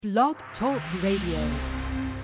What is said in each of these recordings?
Blog Talk Radio.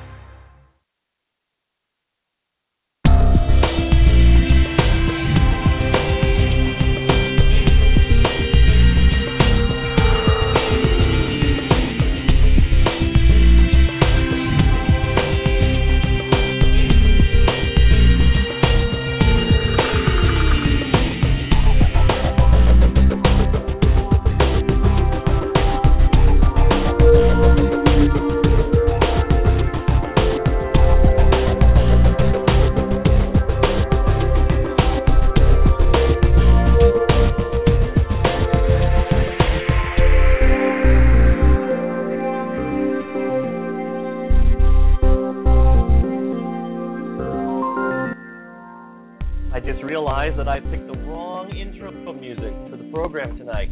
That I picked the wrong intro music for the program tonight.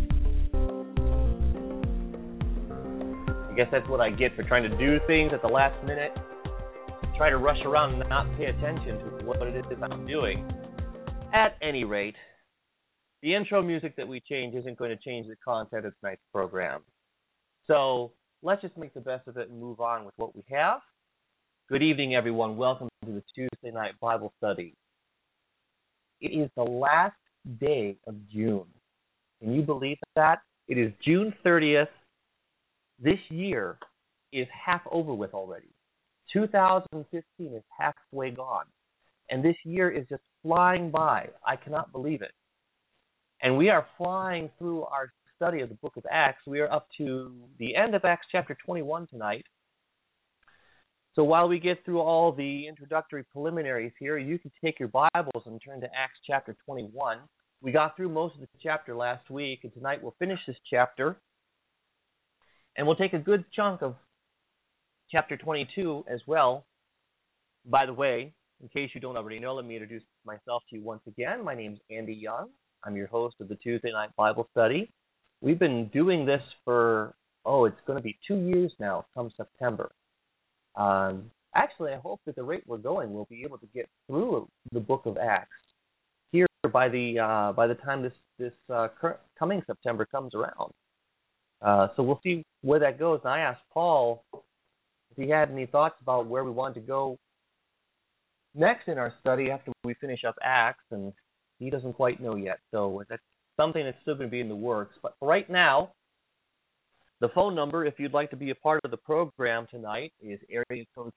I guess that's what I get for trying to do things at the last minute, try to rush around and not pay attention to what it is I'm doing. At any rate, the intro music that we change isn't going to change the content of tonight's program. So let's just make the best of it and move on with what we have. Good evening, everyone. Welcome to the Tuesday night Bible study. It is the last day of June. Can you believe that? It is June 30th. This year is half over with already. 2015 is halfway gone. And this year is just flying by. I cannot believe it. And we are flying through our study of the book of Acts. We are up to the end of Acts chapter 21 tonight. So while we get through all the introductory preliminaries here, you can take your Bibles and turn to Acts chapter 21. We got through most of the chapter last week, and tonight we'll finish this chapter. And we'll take a good chunk of chapter 22 as well. By the way, in case you don't already know, let me introduce myself to you once again. My name's Andy Young. I'm your host of the Tuesday Night Bible Study. We've been doing this for, it's going to be 2 years now, come September. Actually, I hope that the rate we're going, we'll be able to get through the book of Acts here by the time this coming September comes around. So we'll see where that goes. And I asked Paul if he had any thoughts about where we wanted to go next in our study after we finish up Acts, and he doesn't quite know yet. So that's something that's still going to be in the works. But for right now, the phone number, if you'd like to be a part of the program tonight, is area code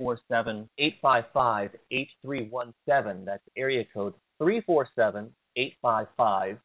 347-855-8317. That's area code 347-855-8317.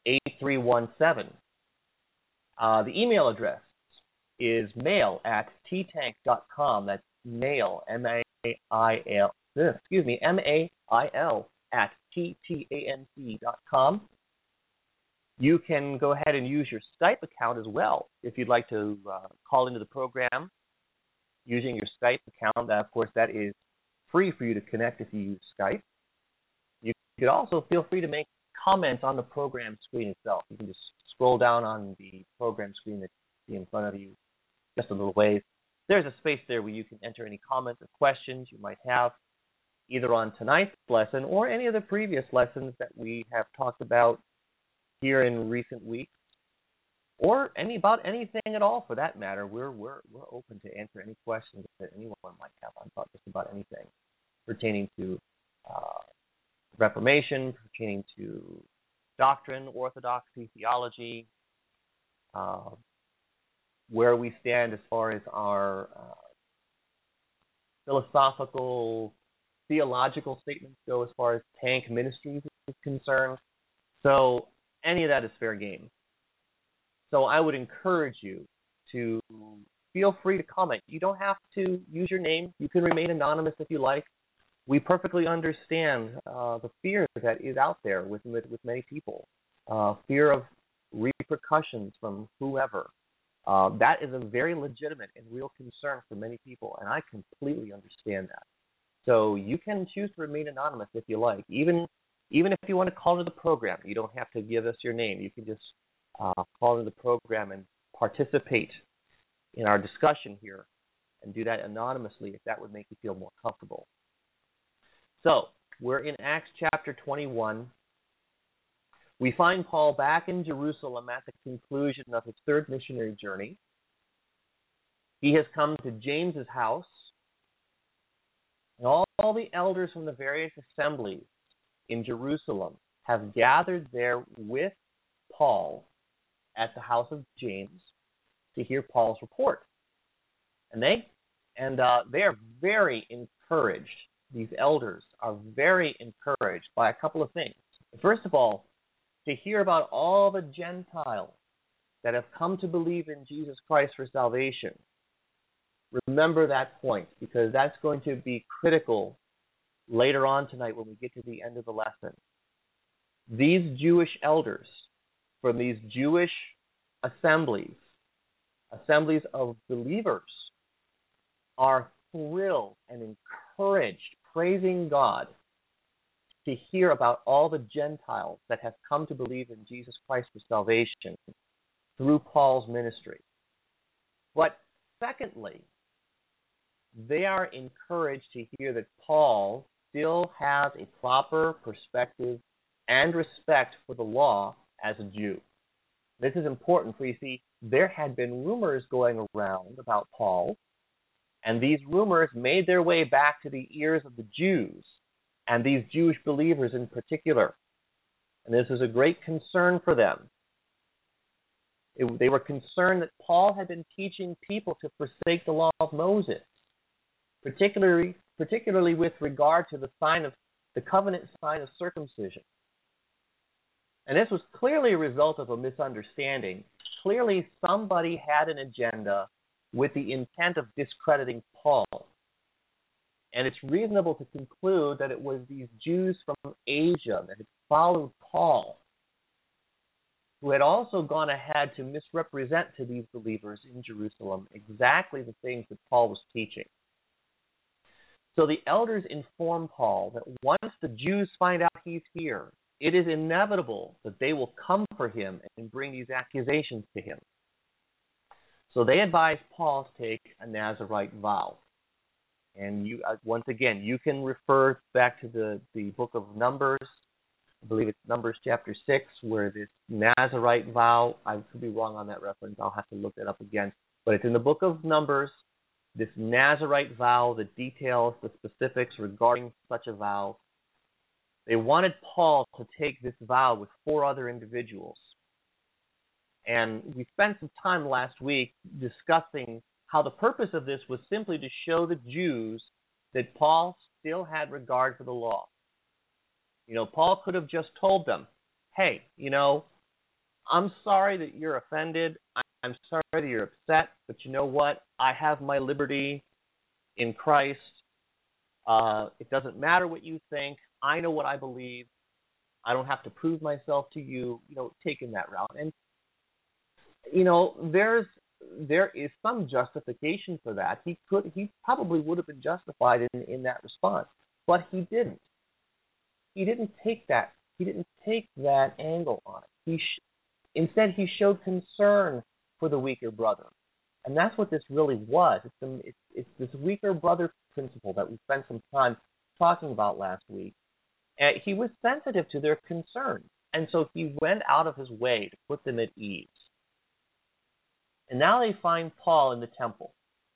The email address is mail@ttank.com. That's mail, M-A-I-L, M-A-I-L @ttanc.com. You can go ahead and use your Skype account as well if you'd like to call into the program using your Skype account. Of course, that is free for you to connect if you use Skype. You could also feel free to make comments on the program screen itself. You can just scroll down on the program screen that you see in front of you just a little ways. There's a space there where you can enter any comments or questions you might have either on tonight's lesson or any of the previous lessons that we have talked about here in recent weeks, or about anything at all for that matter. We're open to answer any questions that anyone might have on just about anything pertaining to Reformation, pertaining to doctrine, orthodoxy, theology, where we stand as far as our philosophical, theological statements go as far as Tank Ministries is concerned. So any of that is fair game. So I would encourage you to feel free to comment. You don't have to use your name. You can remain anonymous if you like. We perfectly understand the fear that is out there with many people, fear of repercussions from whoever. That is a very legitimate and real concern for many people, and I completely understand that. So you can choose to remain anonymous if you like. Even if you want to call into the program, you don't have to give us your name. You can just call into the program and participate in our discussion here and do that anonymously if that would make you feel more comfortable. So we're in Acts chapter 21. We find Paul back in Jerusalem at the conclusion of his third missionary journey. He has come to James's house, and all the elders from the various assemblies in Jerusalem have gathered there with Paul at the house of James to hear Paul's report. And they are very encouraged. These elders are very encouraged by a couple of things. First of all, to hear about all the Gentiles that have come to believe in Jesus Christ for salvation. Remember that point, because that's going to be critical later on tonight when we get to the end of the lesson. These Jewish elders from these Jewish assemblies of believers, are thrilled and encouraged, praising God, to hear about all the Gentiles that have come to believe in Jesus Christ for salvation through Paul's ministry. But secondly, they are encouraged to hear that Paul still has a proper perspective and respect for the law as a Jew. This is important, for you see, there had been rumors going around about Paul, and these rumors made their way back to the ears of the Jews, and these Jewish believers in particular. And this was a great concern for them. They were concerned that Paul had been teaching people to forsake the law of Moses, particularly with regard to the covenant sign of circumcision. And this was clearly a result of a misunderstanding. Clearly, somebody had an agenda with the intent of discrediting Paul. And it's reasonable to conclude that it was these Jews from Asia that had followed Paul, who had also gone ahead to misrepresent to these believers in Jerusalem exactly the things that Paul was teaching. So the elders inform Paul that once the Jews find out he's here, it is inevitable that they will come for him and bring these accusations to him. So they advise Paul to take a Nazirite vow. And once again, you can refer back to the book of Numbers. I believe it's Numbers chapter 6, where this Nazirite vow, I could be wrong on that reference, I'll have to look that up again. But it's in the book of Numbers, this Nazirite vow that details the specifics regarding such a vow. They wanted Paul to take this vow with 4 other individuals. And we spent some time last week discussing how the purpose of this was simply to show the Jews that Paul still had regard for the law. Paul could have just told them, hey, I'm sorry that you're offended. I'm sorry that you're upset, but you know what? I have my liberty in Christ. It doesn't matter what you think. I know what I believe. I don't have to prove myself to you, taking that route. And, there is some justification for that. He probably would have been justified in that response, but he didn't. He didn't take that. He didn't take that angle on it. Instead, he showed concern for the weaker brother, and that's what this really was. It's this weaker brother principle that we spent some time talking about last week. And he was sensitive to their concerns, and so he went out of his way to put them at ease. And now they find Paul in the temple.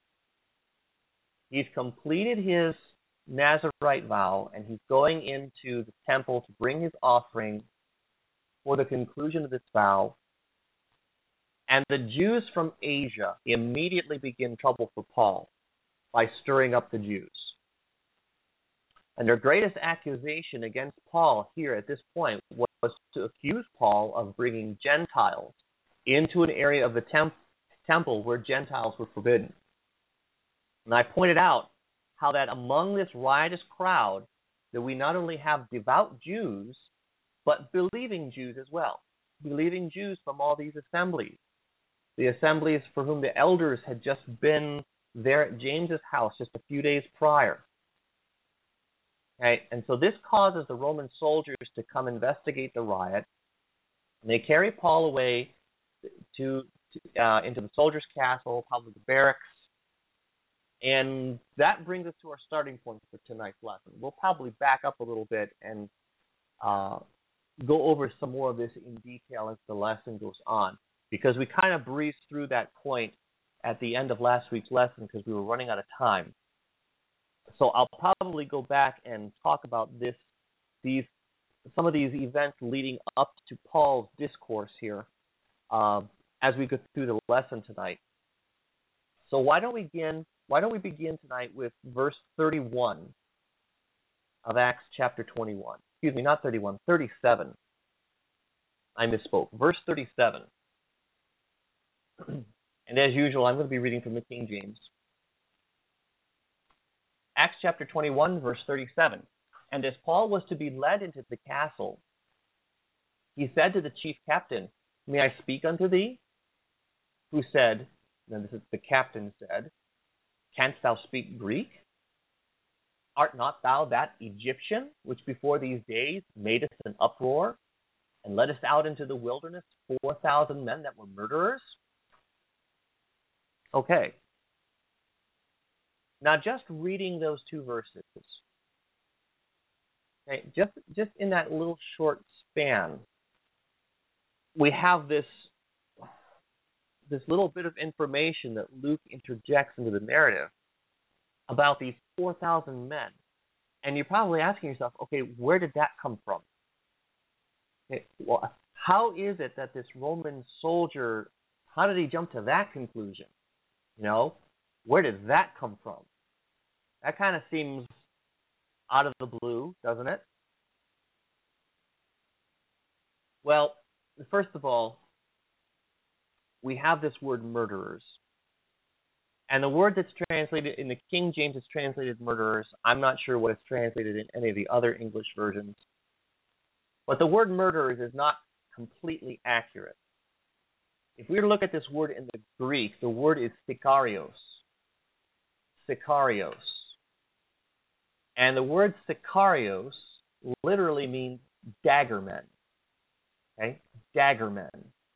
He's completed his Nazirite vow, and he's going into the temple to bring his offering for the conclusion of this vow. And the Jews from Asia immediately begin trouble for Paul by stirring up the Jews. And their greatest accusation against Paul here at this point was to accuse Paul of bringing Gentiles into an area of the temple where Gentiles were forbidden. And I pointed out how that among this riotous crowd that we not only have devout Jews, but believing Jews as well. Believing Jews from all these assemblies. The assemblies for whom the elders had just been there at James's house just a few days prior. Okay? And so this causes the Roman soldiers to come investigate the riot. And they carry Paul away into the soldiers' castle, probably the barracks. And that brings us to our starting point for tonight's lesson. We'll probably back up a little bit and go over some more of this in detail as the lesson goes on, because we kind of breezed through that point at the end of last week's lesson because we were running out of time. So I'll probably go back and talk about some of these events leading up to Paul's discourse here as we go through the lesson tonight. So why don't we begin tonight with verse 31 of Acts chapter 21. Excuse me, not 31, 37. I misspoke. Verse 37. And as usual, I'm going to be reading from the King James. Acts chapter 21, verse 37. And as Paul was to be led into the castle, he said to the chief captain, "May I speak unto thee?" Who said, and this is the captain said, "Canst thou speak Greek? Art not thou that Egyptian, which before these days made us an uproar, and led us out into the wilderness 4,000 men that were murderers?" Okay. Now just reading those two verses, okay, just in that little short span, we have this little bit of information that Luke interjects into the narrative about these 4,000 men. And you're probably asking yourself, okay, where did that come from? Okay, well, how is it that this Roman soldier, how did he jump to that conclusion? Where did that come from? That kind of seems out of the blue, doesn't it? Well, first of all, we have this word murderers. And the word that's translated in the King James is translated murderers. I'm not sure what it's translated in any of the other English versions. But the word murderers is not completely accurate. If we were to look at this word in the Greek, the word is sikarios. Sikarios. And the word sikarios literally means daggermen. Okay? Daggermen.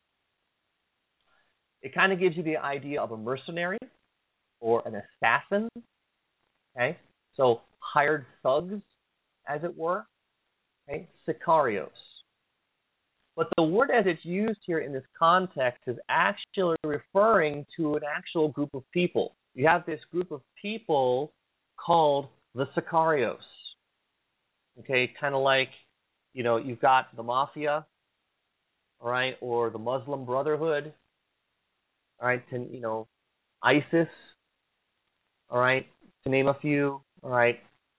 It kind of gives you the idea of a mercenary or an assassin. Okay? So hired thugs, as it were. Okay? Sikarios. But the word as it's used here in this context is actually referring to an actual group of people. You have this group of people called the Sicarios. Okay, kind of like, you've got the mafia, all right, or the Muslim Brotherhood, all right, ISIS, all right, to name a few, all right.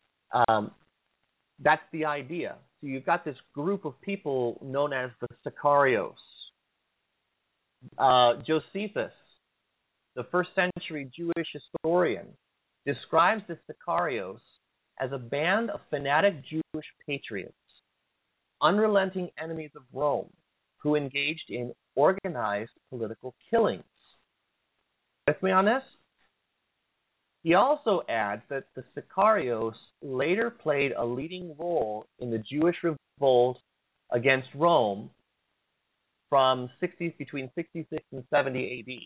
That's the idea. So you've got this group of people known as the Sicarios. Josephus, the first century Jewish historian, describes the Sicarios as a band of fanatic Jewish patriots, unrelenting enemies of Rome, who engaged in organized political killings. With me on this? He also adds that the Sicarios later played a leading role in the Jewish revolt against Rome between 66 and 70 AD.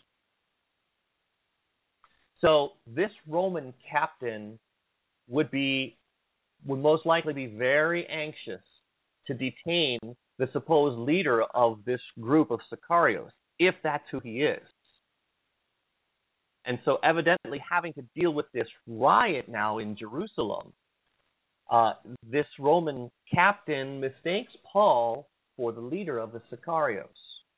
So this Roman captain would most likely be very anxious to detain the supposed leader of this group of Sicarios, if that's who he is. And so evidently having to deal with this riot now in Jerusalem, this Roman captain mistakes Paul for the leader of the Sicarios.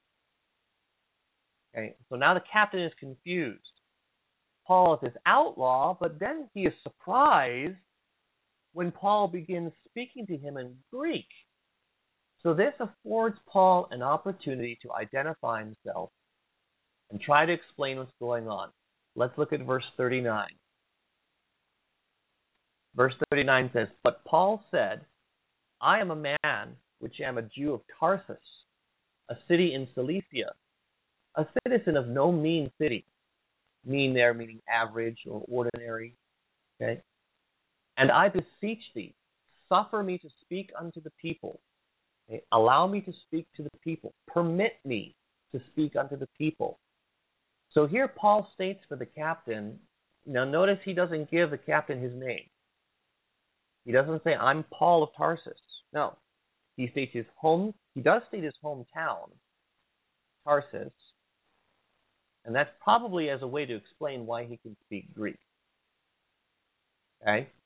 Okay, so now the captain is confused. Paul is this outlaw, but then he is surprised when Paul begins speaking to him in Greek. So this affords Paul an opportunity to identify himself and try to explain what's going on. Let's look at verse 39. Verse 39 says, "But Paul said, I am a man which am a Jew of Tarsus, a city in Cilicia, a citizen of no mean city." Mean there meaning average or ordinary. Okay? "And I beseech thee, suffer me to speak unto the people." Okay? Allow me to speak to the people. Permit me to speak unto the people. So here Paul states for the captain, now notice he doesn't give the captain his name. He doesn't say, "I'm Paul of Tarsus." No. He states he does state his hometown, Tarsus. And that's probably as a way to explain why he can speak Greek. Okay?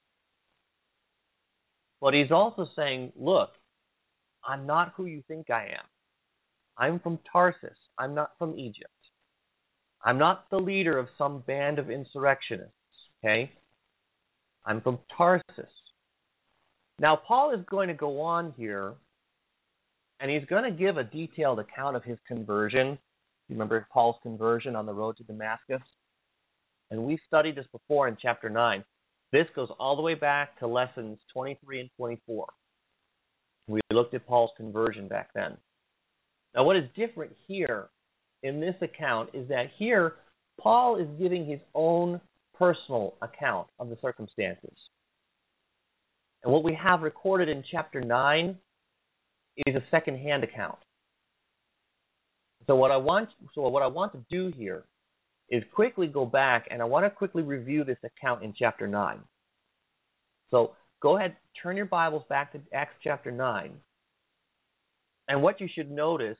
But he's also saying, look, I'm not who you think I am. I'm from Tarsus. I'm not from Egypt. I'm not the leader of some band of insurrectionists. Okay? I'm from Tarsus. Now, Paul is going to go on here, and he's going to give a detailed account of his conversion. You remember Paul's conversion on the road to Damascus? And we studied this before in chapter 9. This goes all the way back to lessons 23 and 24. We looked at Paul's conversion back then. Now, what is different here in this account is that here, Paul is giving his own personal account of the circumstances. And what we have recorded in chapter 9 is a second-hand account. So what I want to do here is quickly go back, and I want to quickly review this account in chapter 9. So go ahead, turn your Bibles back to Acts chapter 9. And what you should notice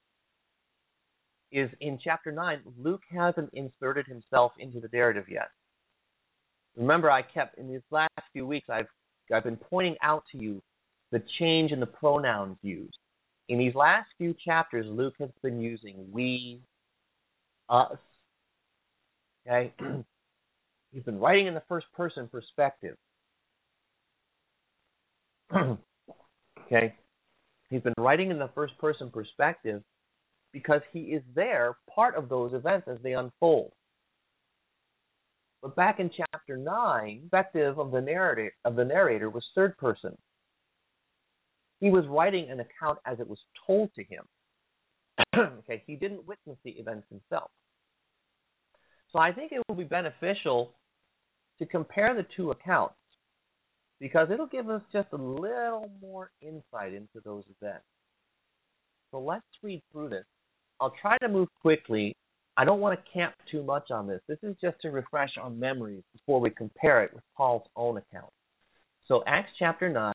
is in chapter 9, Luke hasn't inserted himself into the narrative yet. Remember, in these last few weeks, I've been pointing out to you the change in the pronouns used. In these last few chapters, Luke has been using we, us. Okay? He's been writing in the first person perspective. Okay? He's been writing in the first person perspective because he is there, part of those events as they unfold. But back in chapter 9, the perspective of the narrator was third person. He was writing an account as it was told to him. Okay, he didn't witness the events himself. So I think it will be beneficial to compare the two accounts because it'll give us just a little more insight into those events. So let's read through this. I'll try to move quickly. I don't want to camp too much on this. This is just to refresh our memories before we compare it with Paul's own account. So Acts chapter 9,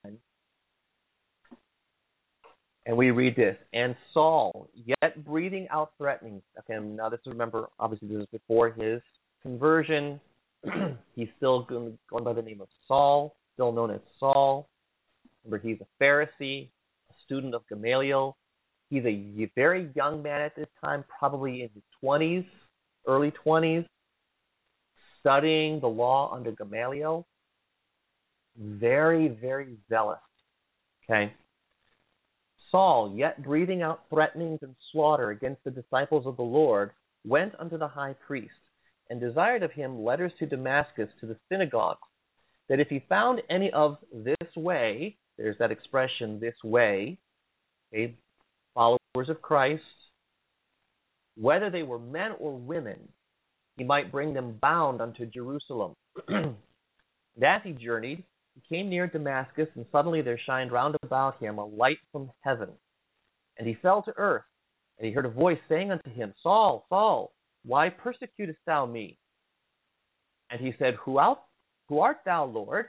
and we read this. And Saul, yet breathing out threatenings. Okay, now this is, remember, obviously this is before his conversion. He's still going by the name of Saul, still known as Saul. Remember, he's a Pharisee, a student of Gamaliel. He's a very young man at this time, probably in his 20s, early 20s, studying the law under Gamaliel. Very, very zealous. Okay. Saul, yet breathing out threatenings and slaughter against the disciples of the Lord, went unto the high priest, and desired of him letters to Damascus to the synagogues, that if he found any of this way, there's that expression, this way, okay, followers of Christ, whether they were men or women, he might bring them bound unto Jerusalem. And as he journeyed, he came near Damascus, and suddenly there shined round about him a light from heaven. And he fell to earth, and he heard a voice saying unto him, Saul, Saul, why persecutest thou me? And he said, Who art thou, Lord?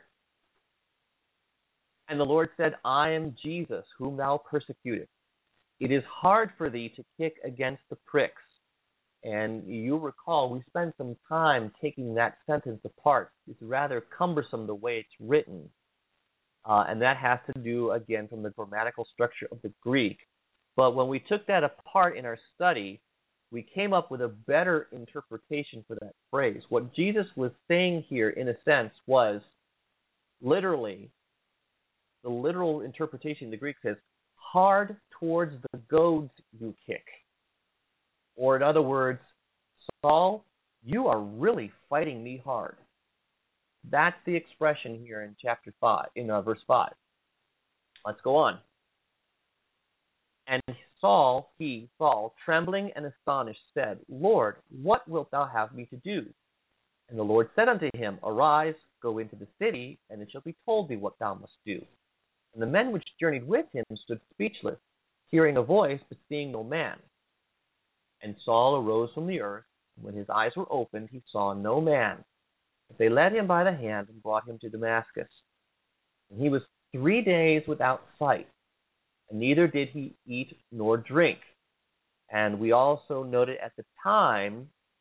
And the Lord said, I am Jesus, whom thou persecutest. It is hard for thee to kick against the pricks. And you recall, we spent some time taking that sentence apart. It's rather cumbersome the way it's written. And that has to do, again, from the grammatical structure of the Greek. But when we took that apart in our study, we came up with a better interpretation for that phrase. What Jesus was saying here, in a sense, was literally, the literal interpretation in the Greek says, hard towards the goads you kick. Or in other words, Saul, you are really fighting me hard. That's the expression here in chapter 5, in verse 5. Let's go on. And Saul, trembling and astonished, said, Lord, what wilt thou have me to do? And the Lord said unto him, Arise, go into the city, and it shall be told thee what thou must do. And the men which journeyed with him stood speechless, hearing a voice, but seeing no man. And Saul arose from the earth, and when his eyes were opened, he saw no man. But they led him by the hand and brought him to Damascus. And he was 3 days without sight, and neither did he eat nor drink. And we also noted at the time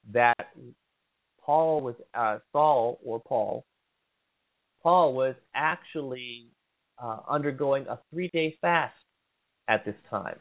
that Paul was actually undergoing a 3-day fast at this time.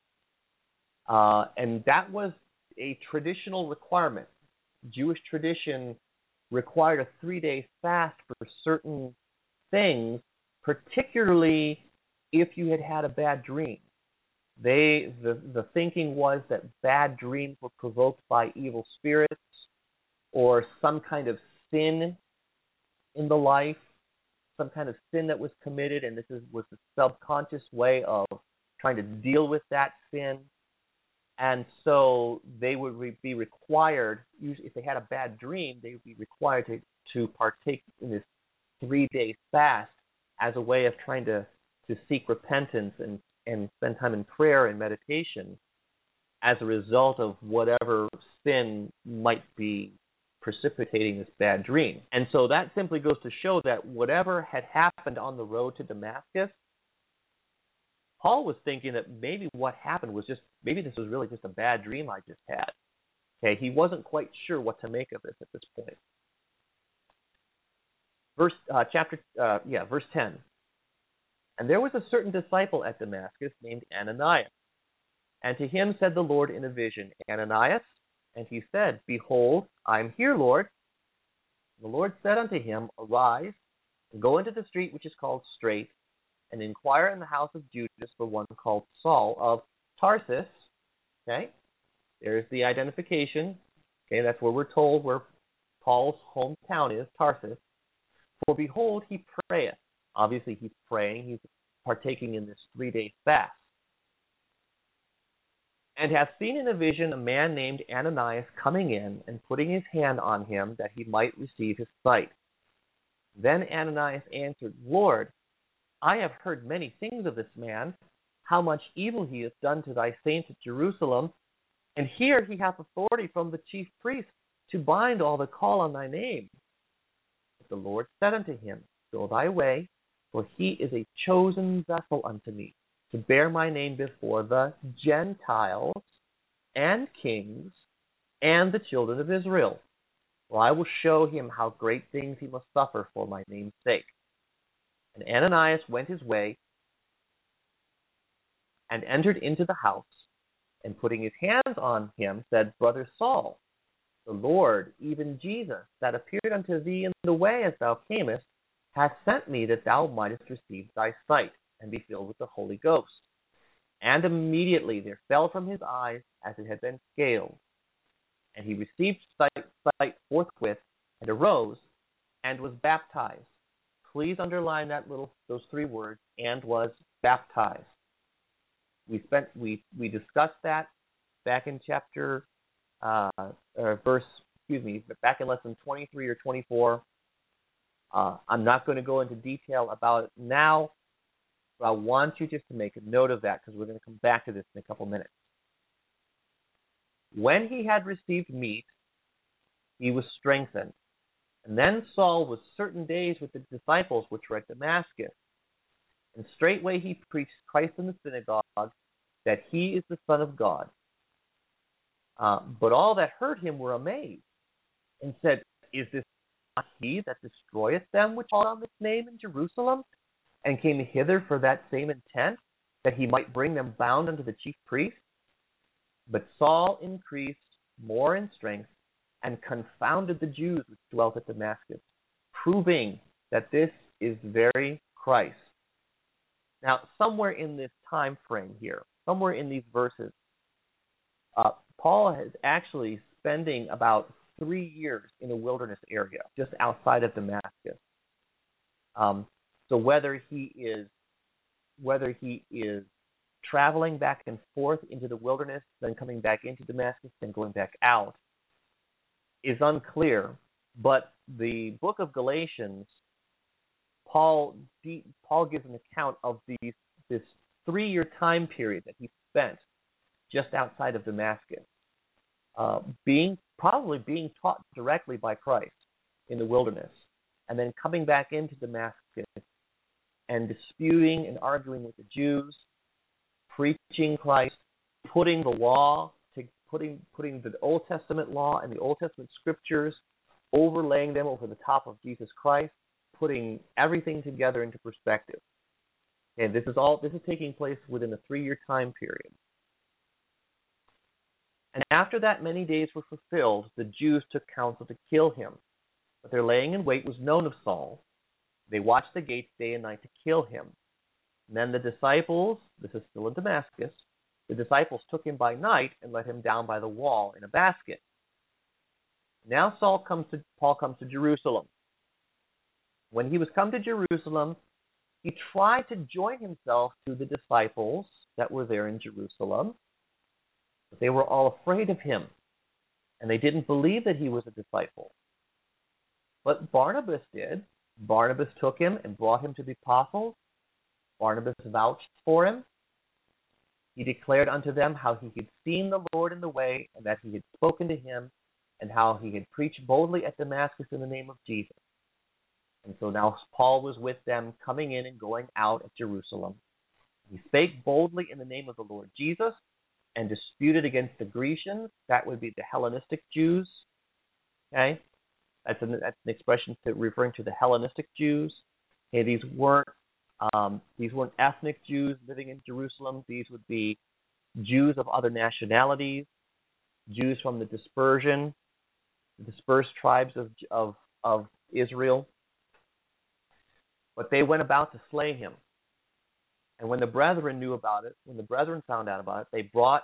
And that was a traditional requirement. Jewish tradition required a 3-day fast for certain things, particularly if you had had a bad dream. The thinking was that bad dreams were provoked by evil spirits or some kind of sin in the life, some kind of sin that was committed, and this was a subconscious way of trying to deal with that sin. And so they would be required, usually if they had a bad dream, they would be required to partake in this 3-day fast as a way of trying to seek repentance and spend time in prayer and meditation as a result of whatever sin might be precipitating this bad dream. And so that simply goes to show that whatever had happened on the road to Damascus, Paul was thinking that maybe what happened was maybe this was really just a bad dream I just had. Okay, he wasn't quite sure what to make of this at this point. Verse 10. And there was a certain disciple at Damascus named Ananias. And to him said the Lord in a vision, Ananias? And he said, Behold, I am here, Lord. The Lord said unto him, Arise, and go into the street which is called Straight, and inquire in the house of Judas for one called Saul of Tarsus. Okay, there's the identification. Okay, that's where we're told where Paul's hometown is, Tarsus. For behold, he prayeth. Obviously, he's praying. He's partaking in this 3-day fast. And hath seen in a vision a man named Ananias coming in and putting his hand on him that he might receive his sight. Then Ananias answered, Lord, I have heard many things of this man, how much evil he hath done to thy saints at Jerusalem, and here he hath authority from the chief priests to bind all that call on thy name. But the Lord said unto him, Go thy way, for he is a chosen vessel unto me, to bear my name before the Gentiles and kings and the children of Israel. For I will show him how great things he must suffer for my name's sake. And Ananias went his way and entered into the house, and putting his hands on him, said, Brother Saul, the Lord, even Jesus, that appeared unto thee in the way as thou camest, hath sent me that thou mightest receive thy sight, and be filled with the Holy Ghost. And immediately there fell from his eyes as it had been scales. And he received sight forthwith, and arose, and was baptized. Please underline those 3 words, and was baptized. We discussed that back in back in lesson 23 or 24. I'm not going to go into detail about it now, but I want you just to make a note of that because we're going to come back to this in a couple minutes. When he had received meat, he was strengthened. And then Saul was certain days with the disciples which were at Damascus. And straightway he preached Christ in the synagogue, that he is the Son of God. But all that heard him were amazed, and said, Is this not he that destroyeth them which call on this name in Jerusalem, and came hither for that same intent, that he might bring them bound unto the chief priests? But Saul increased more in strength, and confounded the Jews which dwelt at Damascus, proving that this is very Christ. Now, somewhere in this time frame here, somewhere in these verses, Paul is actually spending about 3 years in a wilderness area just outside of Damascus. So whether he is traveling back and forth into the wilderness, then coming back into Damascus, then going back out, is unclear. But the book of Galatians, Paul gives an account of this 3-year time period that he spent just outside of Damascus, probably being taught directly by Christ in the wilderness, and then coming back into Damascus and disputing and arguing with the Jews, preaching Christ, putting putting the Old Testament law and the Old Testament scriptures, overlaying them over the top of Jesus Christ, putting everything together into perspective. And this is taking place within a 3-year time period. And after that many days were fulfilled, the Jews took counsel to kill him. But their laying in wait was known of Saul. They watched the gates day and night to kill him. And then the disciples, this is still in Damascus, the disciples took him by night and let him down by the wall in a basket. Now Paul comes to Jerusalem. When he was come to Jerusalem, he tried to join himself to the disciples that were there in Jerusalem, but they were all afraid of him, and they didn't believe that he was a disciple. But Barnabas did. Barnabas took him and brought him to the apostles. Barnabas vouched for him. He declared unto them how he had seen the Lord in the way, and that he had spoken to him, and how he had preached boldly at Damascus in the name of Jesus. And so now Paul was with them, coming in and going out of Jerusalem. He spake boldly in the name of the Lord Jesus, and disputed against the Grecians. That would be the Hellenistic Jews. Okay, that's an expression referring to the Hellenistic Jews. Okay, these weren't ethnic Jews living in Jerusalem. These would be Jews of other nationalities, Jews from the dispersed tribes of Israel. But they went about to slay him. And when the brethren knew about it, when the brethren found out about it, they brought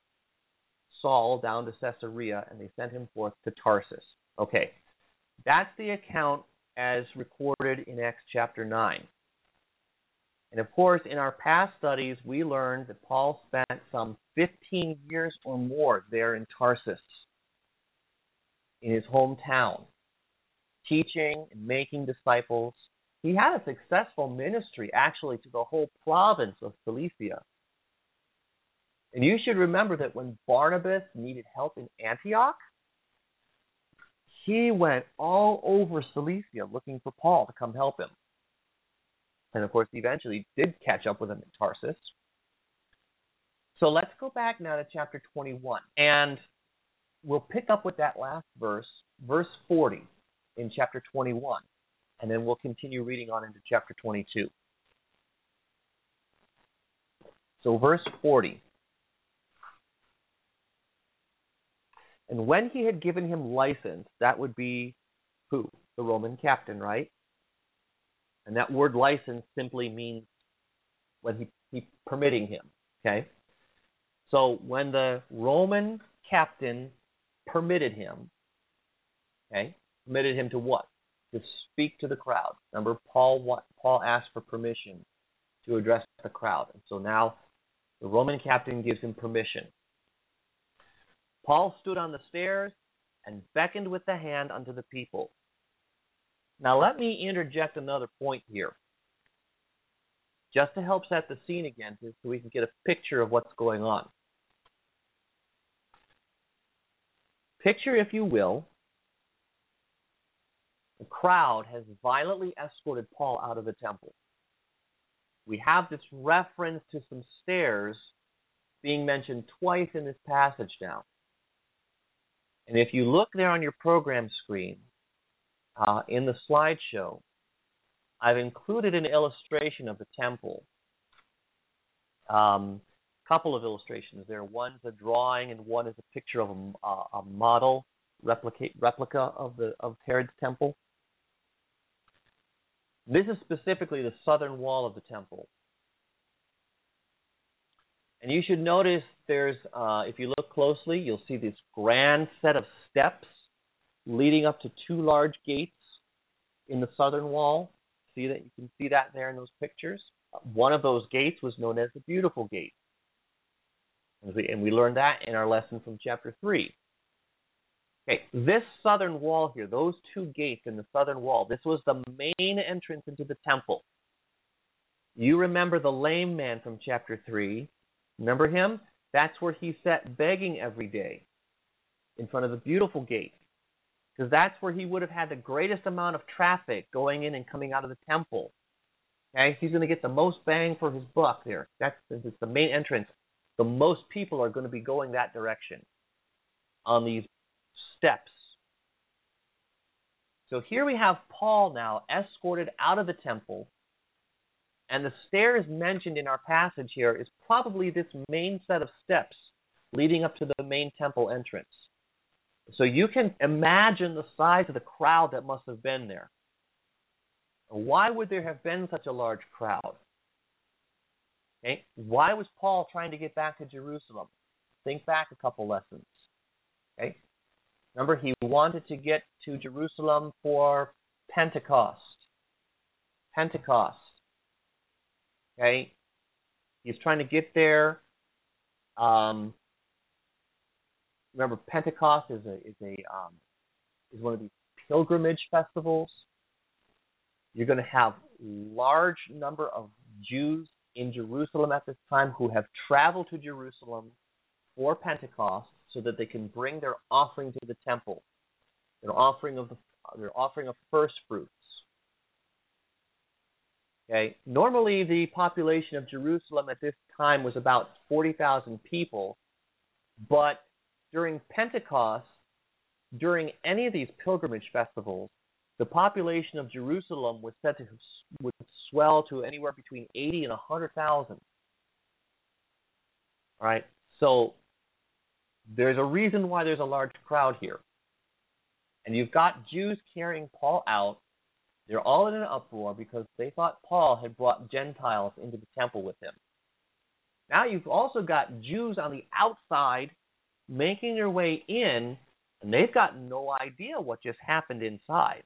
Saul down to Caesarea, and they sent him forth to Tarsus. Okay, that's the account as recorded in Acts chapter 9. And of course, in our past studies, we learned that Paul spent some 15 years or more there in Tarsus, in his hometown, teaching and making disciples. He had a successful ministry, actually, to the whole province of Cilicia. And you should remember that when Barnabas needed help in Antioch, he went all over Cilicia looking for Paul to come help him. And of course, he eventually did catch up with him in Tarsus. So let's go back now to chapter 21. And we'll pick up with that last verse, verse 40 in chapter 21. And then we'll continue reading on into chapter 22. So verse 40. And when he had given him license, that would be who? The Roman captain, right? And that word license simply means when he permitting him, okay? So when the Roman captain permitted him, okay, permitted him to what? To speak to the crowd. Remember, Paul asked for permission to address the crowd. And so now the Roman captain gives him permission. Paul stood on the stairs and beckoned with the hand unto the people. Now let me interject another point here, just to help set the scene again, so we can get a picture of what's going on. Picture, if you will, the crowd has violently escorted Paul out of the temple. We have this reference to some stairs being mentioned twice in this passage now. And if you look there on your program screen, in the slideshow, I've included an illustration of the temple. Couple of illustrations there. One's a drawing, and one is a picture of a model replica of Herod's temple. This is specifically the southern wall of the temple. And you should notice there's, if you look closely, you'll see this grand set of steps leading up to two large gates in the southern wall. See that? You can see that there in those pictures. One of those gates was known as the Beautiful Gate. And we learned that in our lesson from chapter 3. Okay, this southern wall here, those two gates in the southern wall, this was the main entrance into the temple. You remember the lame man from chapter 3. Remember him? That's where he sat begging every day in front of the Beautiful Gate, because that's where he would have had the greatest amount of traffic going in and coming out of the temple. Okay, he's going to get the most bang for his buck there. It's the main entrance. The most people are going to be going that direction. on these steps. So here we have Paul now escorted out of the temple, and the stairs mentioned in our passage here is probably this main set of steps leading up to the main temple entrance. So you can imagine the size of the crowd that must have been there. Why would there have been such a large crowd? Okay. Why was Paul trying to get back to Jerusalem? Think back a couple lessons. Okay. Remember, he wanted to get to Jerusalem for Pentecost. Pentecost. Okay. He's trying to get there. Remember, Pentecost is one of these pilgrimage festivals. You're going to have large number of Jews in Jerusalem at this time who have traveled to Jerusalem for Pentecost so that they can bring their offering to the temple, their offering of first fruits. Okay. Normally, the population of Jerusalem at this time was about 40,000 people, but during Pentecost, during any of these pilgrimage festivals, the population of Jerusalem was said to would swell to anywhere between 80 and 100,000. All right, so there's a reason why there's a large crowd here. And you've got Jews carrying Paul out. They're all in an uproar because they thought Paul had brought Gentiles into the temple with him. Now you've also got Jews on the outside making their way in, and they've got no idea what just happened inside.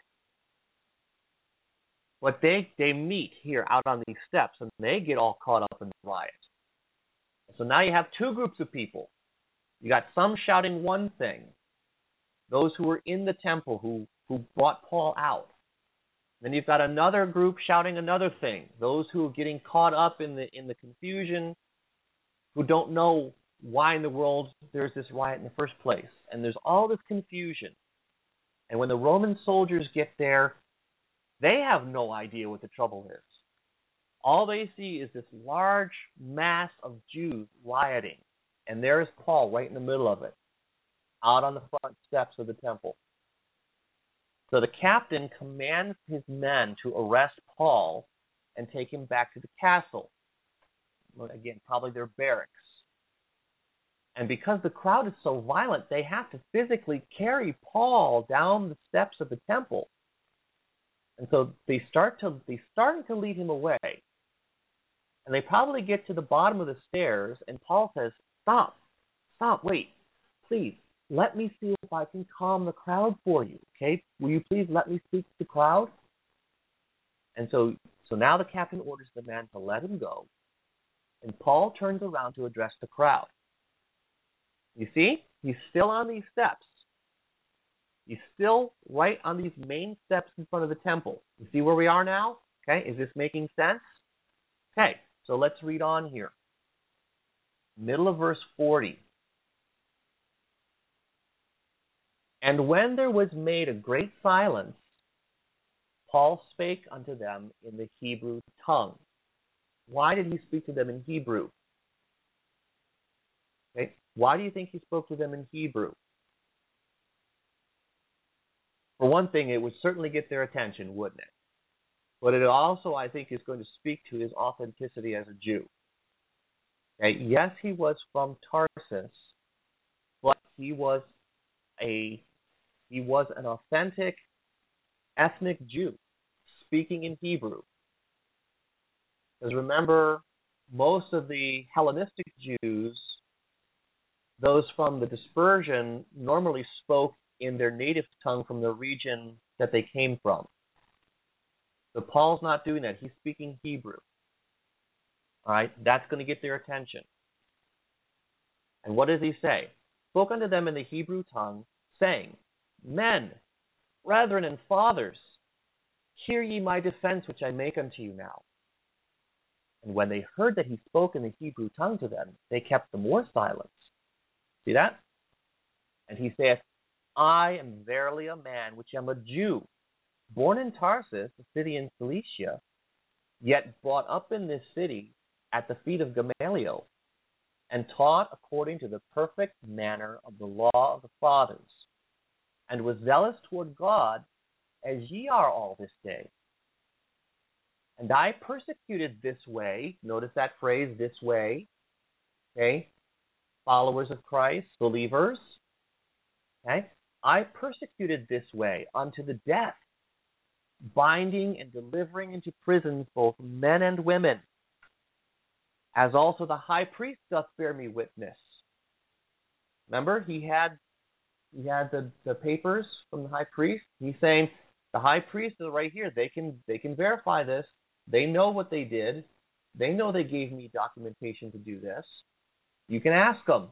But they meet here out on these steps, and they get all caught up in the riot. So now you have two groups of people. You got some shouting one thing, those who were in the temple who brought Paul out. Then you've got another group shouting another thing, those who are getting caught up in the confusion, who don't know why in the world there's this riot in the first place. And there's all this confusion. And when the Roman soldiers get there, they have no idea what the trouble is. All they see is this large mass of Jews rioting. And there's Paul right in the middle of it, out on the front steps of the temple. So the captain commands his men to arrest Paul and take him back to the castle. Again, probably their barracks. And because the crowd is so violent, they have to physically carry Paul down the steps of the temple. And so they starting to lead him away. And they probably get to the bottom of the stairs, and Paul says, Stop, wait, please, let me see if I can calm the crowd for you, okay? Will you please let me speak to the crowd? And so now the captain orders the man to let him go, and Paul turns around to address the crowd. You see, he's still on these steps. He's still right on these main steps in front of the temple. You see where we are now? Okay, is this making sense? Okay, so let's read on here. Middle of verse 40. And when there was made a great silence, Paul spake unto them in the Hebrew tongue. Why did he speak to them in Hebrew? Okay, why do you think he spoke to them in Hebrew? For one thing, it would certainly get their attention, wouldn't it? But it also, I think, is going to speak to his authenticity as a Jew. Okay? Yes, he was from Tarsus, but he was an authentic ethnic Jew speaking in Hebrew. Because remember, most of the Hellenistic Jews, those from the dispersion, normally spoke in their native tongue from the region that they came from. But Paul's not doing that. He's speaking Hebrew. All right? That's going to get their attention. And what does he say? Spoke unto them in the Hebrew tongue, saying, Men, brethren, and fathers, hear ye my defense which I make unto you now. And when they heard that he spoke in the Hebrew tongue to them, they kept the more silence. See that? And he saith, I am verily a man which am a Jew, born in Tarsus, a city in Cilicia, yet brought up in this city at the feet of Gamaliel, and taught according to the perfect manner of the law of the fathers, and was zealous toward God, as ye are all this day. And I persecuted this way, notice that phrase, this way, okay, followers of Christ, believers, okay, I persecuted this way unto the death, binding and delivering into prisons both men and women, as also the high priest doth bear me witness. Remember, he had the papers from the high priest. He's saying the high priest is right here. They can verify this. They know what they did. They know they gave me documentation to do this. You can ask them.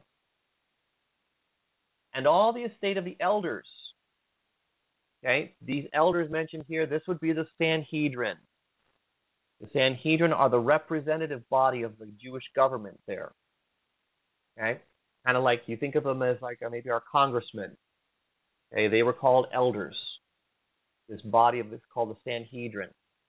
And all the estate of the elders. Okay, these elders mentioned here, this would be the Sanhedrin. The Sanhedrin are the representative body of the Jewish government there. Okay, kind of like you think of them as like maybe our congressmen. Okay, they were called elders. This body of this called the Sanhedrin.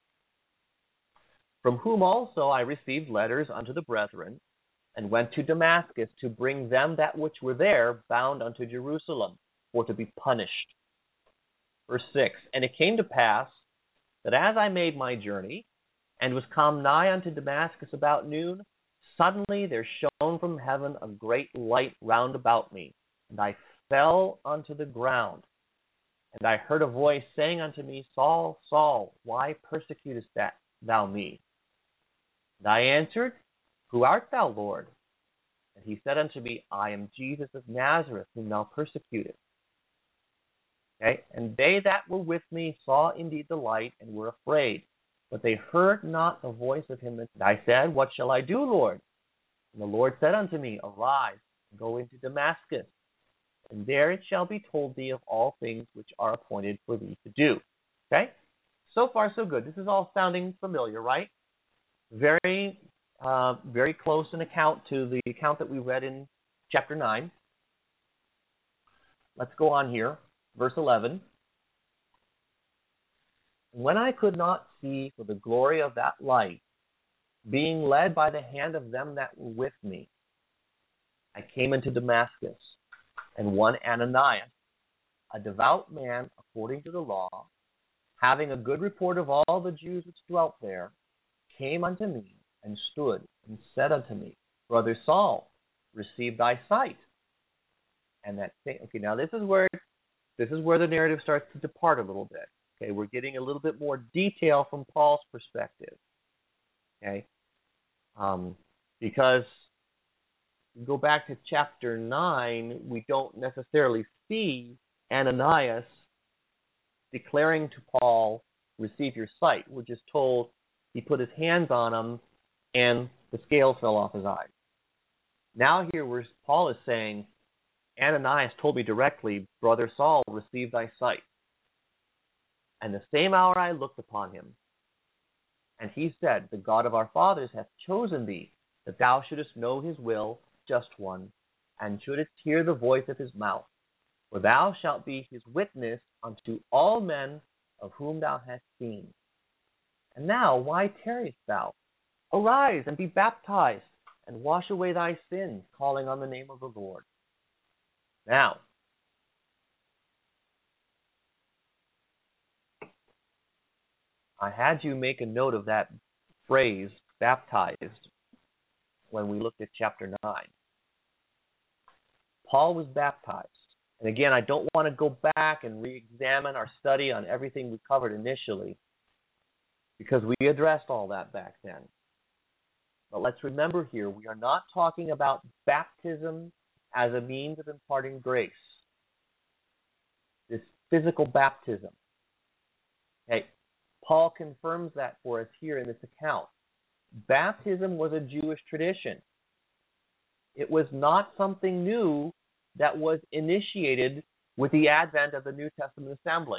From whom also I received letters unto the brethren, and went to Damascus to bring them that which were there bound unto Jerusalem, for to be punished. Verse 6, and it came to pass that as I made my journey, and was come nigh unto Damascus about noon, suddenly there shone from heaven a great light round about me, and I fell unto the ground. And I heard a voice saying unto me, Saul, Saul, why persecutest thou me? And I answered, Who art thou, Lord? And he said unto me, I am Jesus of Nazareth, whom thou persecutest. Okay? And they that were with me saw indeed the light, and were afraid. But they heard not the voice of him. And I said, What shall I do, Lord? And the Lord said unto me, Arise, and go into Damascus, and there it shall be told thee of all things which are appointed for thee to do. Okay? So far, so good. This is all sounding familiar, right? Very close an account to the account that we read in chapter 9. Let's go on here. Verse 11. When I could not see for the glory of that light, being led by the hand of them that were with me, I came into Damascus, and one Ananias, a devout man according to the law, having a good report of all the Jews which dwelt there, came unto me, and stood, and said unto me, Brother Saul, receive thy sight. And that thing, okay, now this is where the narrative starts to depart a little bit. Okay, we're getting a little bit more detail from Paul's perspective. Okay, because you go back to chapter 9, we don't necessarily see Ananias declaring to Paul, receive your sight. We're just told he put his hands on him and the scales fell off his eyes. Now here where Paul is saying, Ananias told me directly, Brother Saul, receive thy sight. And the same hour I looked upon him. And he said, The God of our fathers hath chosen thee, that thou shouldest know his will, just one, and shouldest hear the voice of his mouth. For thou shalt be his witness unto all men of whom thou hast seen. And now, why tarriest thou? Arise and be baptized, and wash away thy sins, calling on the name of the Lord. Now, I had you make a note of that phrase, baptized, when we looked at chapter 9. Paul was baptized. And again, I don't want to go back and re-examine our study on everything we covered initially, because we addressed all that back then. But let's remember here, we are not talking about baptism as a means of imparting grace. This physical baptism. Okay, Paul confirms that for us here in this account. Baptism was a Jewish tradition. It was not something new that was initiated with the advent of the New Testament assembly.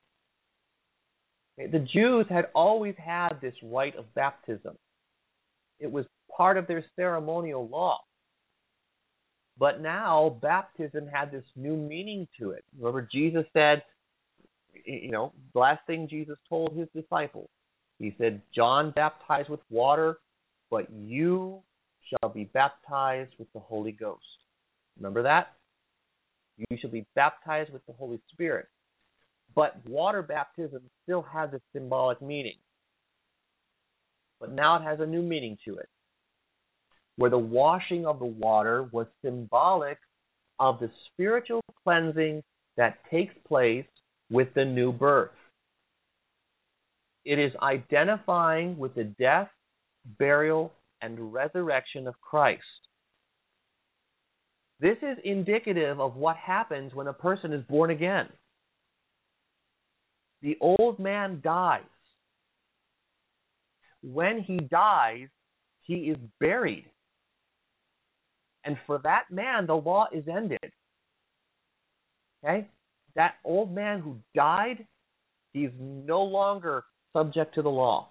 Okay, the Jews had always had this rite of baptism. It was part of their ceremonial law. But now baptism had this new meaning to it. Remember, Jesus said, the last thing Jesus told his disciples, he said, John baptized with water, but you shall be baptized with the Holy Ghost. Remember that? You shall be baptized with the Holy Spirit. But water baptism still has a symbolic meaning. But now it has a new meaning to it, where the washing of the water was symbolic of the spiritual cleansing that takes place with the new birth. It is identifying with the death, burial, and resurrection of Christ. This is indicative of what happens when a person is born again. The old man dies. When he dies, he is buried. And for that man, the law is ended. Okay? That old man who died, he's no longer subject to the law.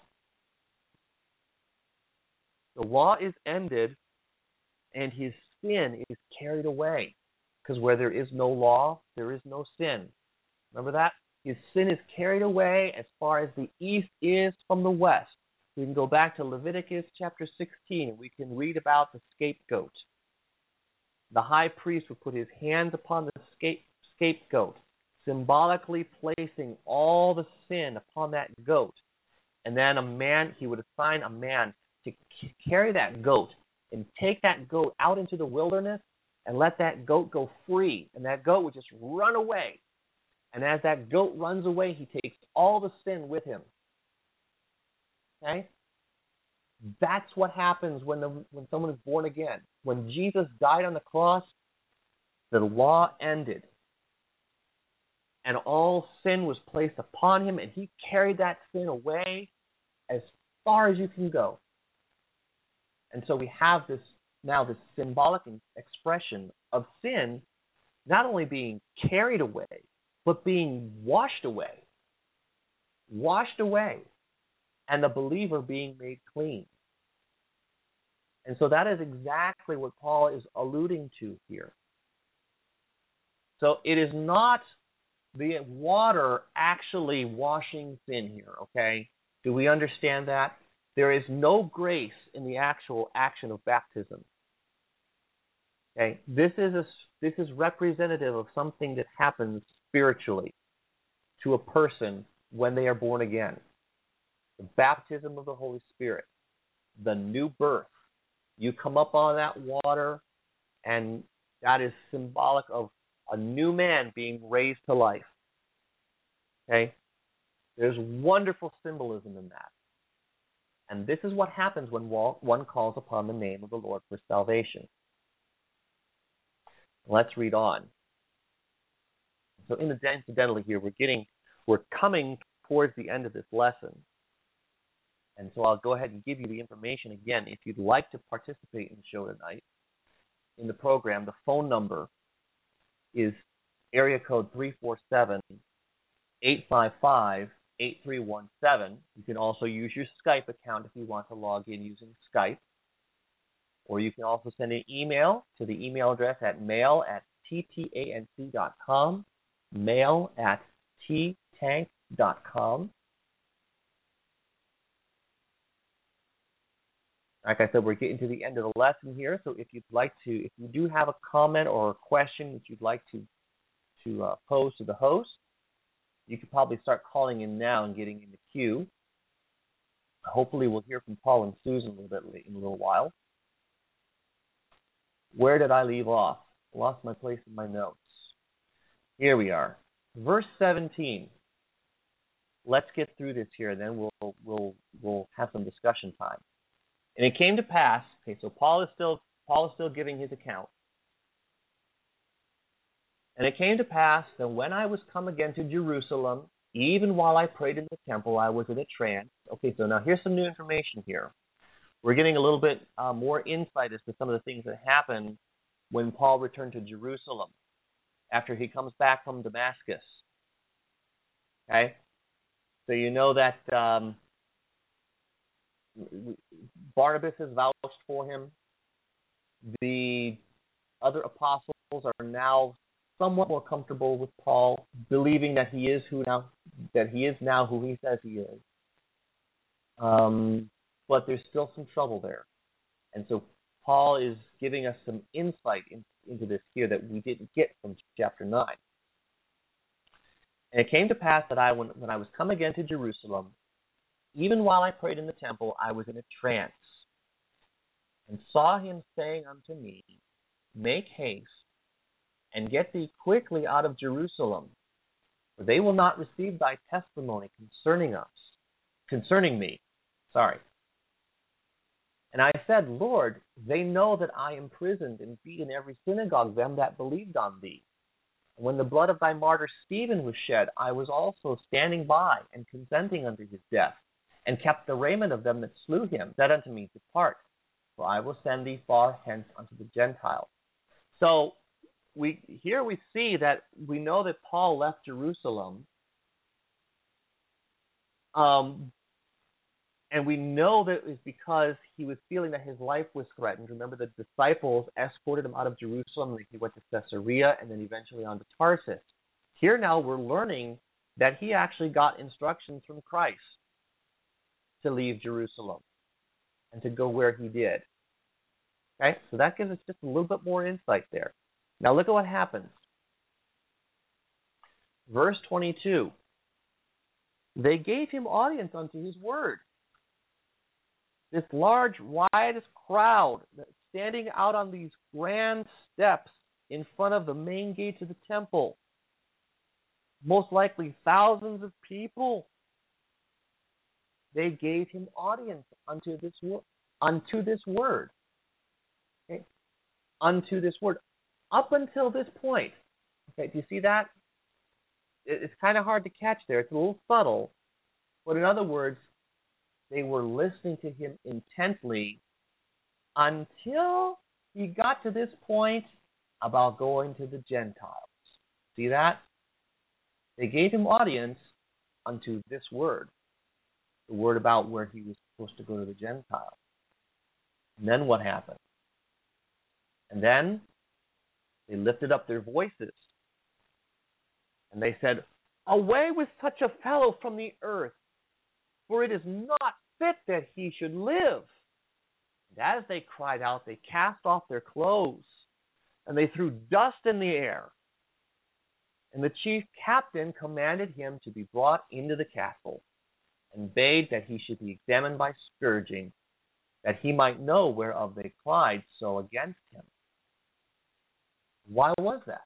The law is ended, and his sin is carried away. Because where there is no law, there is no sin. Remember that? His sin is carried away as far as the east is from the west. We can go back to Leviticus chapter 16, and we can read about the scapegoat. The high priest would put his hands upon the scapegoat, symbolically placing all the sin upon that goat. And then he would assign a man to carry that goat and take that goat out into the wilderness and let that goat go free. And that goat would just run away. And as that goat runs away, he takes all the sin with him. Okay? That's what happens when someone is born again. When Jesus died on the cross, the law ended. And all sin was placed upon him, and he carried that sin away as far as you can go. And so we have this symbolic expression of sin not only being carried away, but being washed away. Washed away. And the believer being made clean. And so that is exactly what Paul is alluding to here. So it is not the water actually washing sin here, okay? Do we understand that? There is no grace in the actual action of baptism. Okay? This is representative of something that happens spiritually to a person when they are born again. The baptism of the Holy Spirit, the new birth. You come up on that water, and that is symbolic of a new man being raised to life. Okay? There's wonderful symbolism in that. And this is what happens when one calls upon the name of the Lord for salvation. Let's read on. So incidentally here, we're coming towards the end of this lesson. And so I'll go ahead and give you the information again. If you'd like to participate in the show tonight, in the program, the phone number is area code 347-855-8317. You can also use your Skype account if you want to log in using Skype. Or you can also send an email to the email address at mail@ttanc.com, mail@ttanc.com. Like I said, we're getting to the end of the lesson here, so if you do have a comment or a question that you'd like to pose to the host, you could probably start calling in now and getting in the queue. Hopefully we'll hear from Paul and Susan in a little while. Where did I leave off? I lost my place in my notes. Here we are. Verse 17. Let's get through this here, and then we'll have some discussion time. And it came to pass, okay, so Paul is still giving his account. And it came to pass that when I was come again to Jerusalem, even while I prayed in the temple, I was in a trance. Okay, so now here's some new information here. We're getting a little bit more insight as to some of the things that happened when Paul returned to Jerusalem after he comes back from Damascus. Okay? So you know that Barnabas has vouched for him. The other apostles are now somewhat more comfortable with Paul, believing that he is now who he says he is. But there's still some trouble there. And so Paul is giving us some insight into this here that we didn't get from chapter 9. And it came to pass that when I was come again to Jerusalem, even while I prayed in the temple, I was in a trance, and saw him saying unto me, Make haste, and get thee quickly out of Jerusalem, for they will not receive thy testimony concerning me. And I said, Lord, they know that I imprisoned and beat in every synagogue them that believed on thee. And when the blood of thy martyr Stephen was shed, I was also standing by and consenting unto his death, and kept the raiment of them that slew him, said unto me, Depart, for I will send thee far hence unto the Gentiles. So we see that we know that Paul left Jerusalem, and we know that it was because he was feeling that his life was threatened. Remember, the disciples escorted him out of Jerusalem. He went to Caesarea and then eventually on to Tarsus. Here now we're learning that he actually got instructions from Christ to leave Jerusalem and to go where he did. Okay, so that gives us just a little bit more insight there. Now look at what happens. Verse 22. They gave him audience unto his word. This large, riotous crowd standing out on these grand steps in front of the main gates of the temple. Most likely thousands of people. They gave him audience unto this word. Okay? Unto this word. Up until this point. Okay, do you see that? It's kind of hard to catch there. It's a little subtle. But in other words, they were listening to him intently until he got to this point about going to the Gentiles. See that? They gave him audience unto this word. The word about where he was supposed to go to the Gentiles. And then what happened? And then they lifted up their voices. And they said, Away with such a fellow from the earth, for it is not fit that he should live. And as they cried out, they cast off their clothes, and they threw dust in the air. And the chief captain commanded him to be brought into the castle, and bade that he should be examined by scourging, that he might know whereof they cried so against him. Why was that?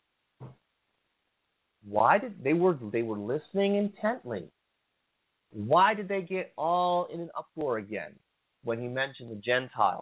Why did they were listening intently? Why did they get all in an uproar again when he mentioned the Gentiles?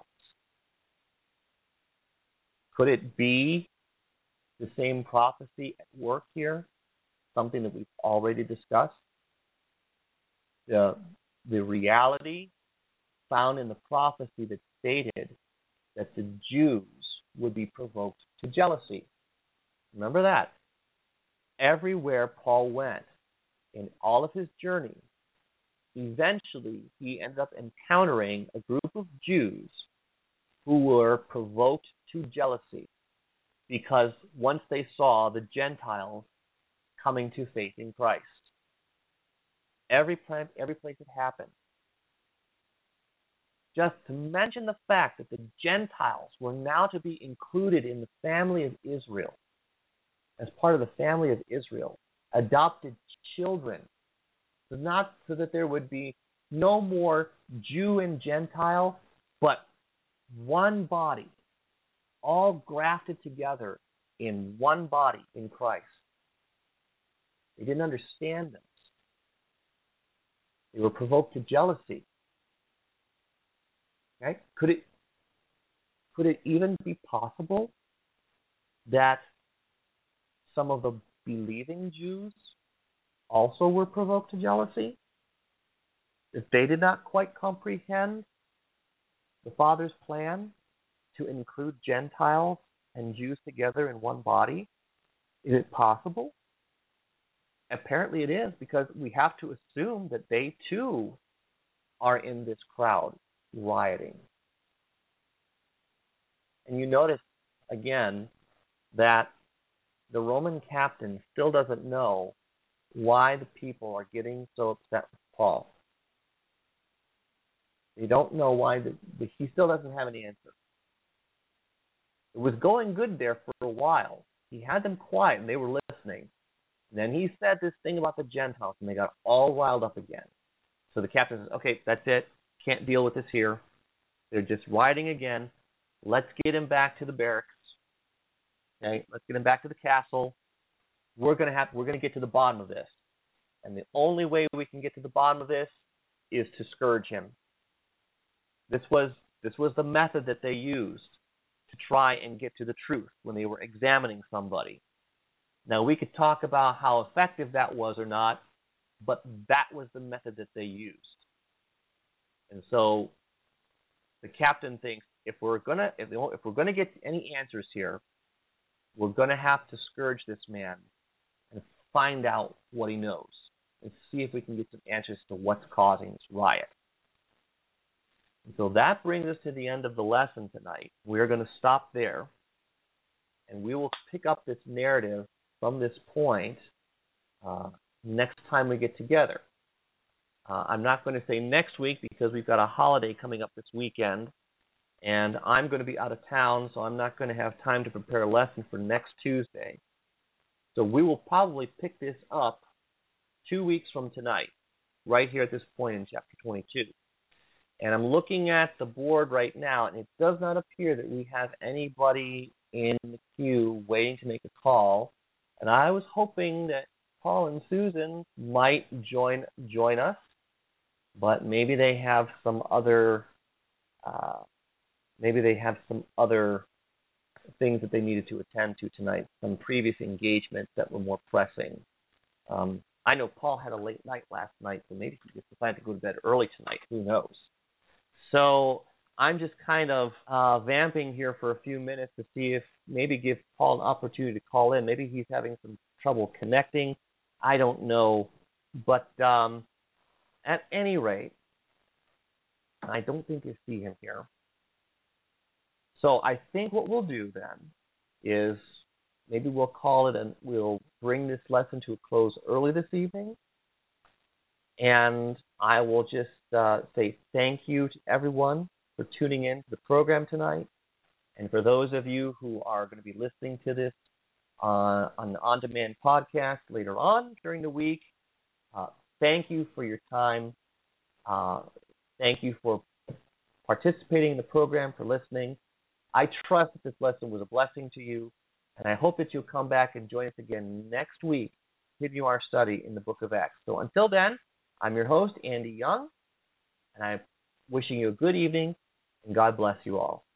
Could it be the same prophecy at work here? Something that we've already discussed? The reality found in the prophecy that stated that the Jews would be provoked to jealousy. Remember that. Everywhere Paul went, in all of his journeys, eventually he ended up encountering a group of Jews who were provoked to jealousy because once they saw the Gentiles coming to faith in Christ. Every place it happened. Just to mention the fact that the Gentiles were now to be included in the family of Israel, as part of the family of Israel, adopted children, so that there would be no more Jew and Gentile, but one body, all grafted together in one body in Christ. They didn't understand this. They were provoked to jealousy. Okay? Could it even be possible that some of the believing Jews also were provoked to jealousy? If they did not quite comprehend the Father's plan to include Gentiles and Jews together in one body, is it possible? Apparently it is, because we have to assume that they too are in this crowd rioting. And you notice, again, that the Roman captain still doesn't know why the people are getting so upset with Paul. They don't know why. He still doesn't have any answer. It was going good there for a while. He had them quiet, and they were listening. And then he said this thing about the Gentiles, and they got all riled up again. So the captain says, okay, that's it. Can't deal with this here. They're just rioting again. Let's get him back to the barracks. Okay, let's get him back to the castle. We're gonna get to the bottom of this. And the only way we can get to the bottom of this is to scourge him. This was the method that they used to try and get to the truth when they were examining somebody. Now, we could talk about how effective that was or not, but that was the method that they used. And so the captain thinks if we're gonna get any answers here, we're gonna have to scourge this man and find out what he knows and see if we can get some answers to what's causing this riot. And so that brings us to the end of the lesson tonight. We're going to stop there, and we will pick up this narrative from this point next time we get together. I'm not going to say next week because we've got a holiday coming up this weekend, and I'm going to be out of town, so I'm not going to have time to prepare a lesson for next Tuesday. So we will probably pick this up 2 weeks from tonight, right here at this point in chapter 22. And I'm looking at the board right now, and it does not appear that we have anybody in the queue waiting to make a call. And I was hoping that Paul and Susan might join us, but maybe they have some other things that they needed to attend to tonight, some previous engagements that were more pressing. I know Paul had a late night last night, so maybe he just decided to go to bed early tonight. Who knows? So I'm just kind of vamping here for a few minutes to see if maybe give Paul an opportunity to call in. Maybe he's having some trouble connecting. I don't know. But at any rate, I don't think you see him here. So I think what we'll do then is maybe we'll call it and we'll bring this lesson to a close early this evening. And I will just say thank you to everyone for tuning in to the program tonight. And for those of you who are going to be listening to this on an on-demand podcast later on during the week, thank you for your time. Thank you for participating in the program, for listening. I trust that this lesson was a blessing to you, and I hope that you'll come back and join us again next week to continue our study in the book of Acts. So until then, I'm your host, Andy Young, and I'm wishing you a good evening, and God bless you all.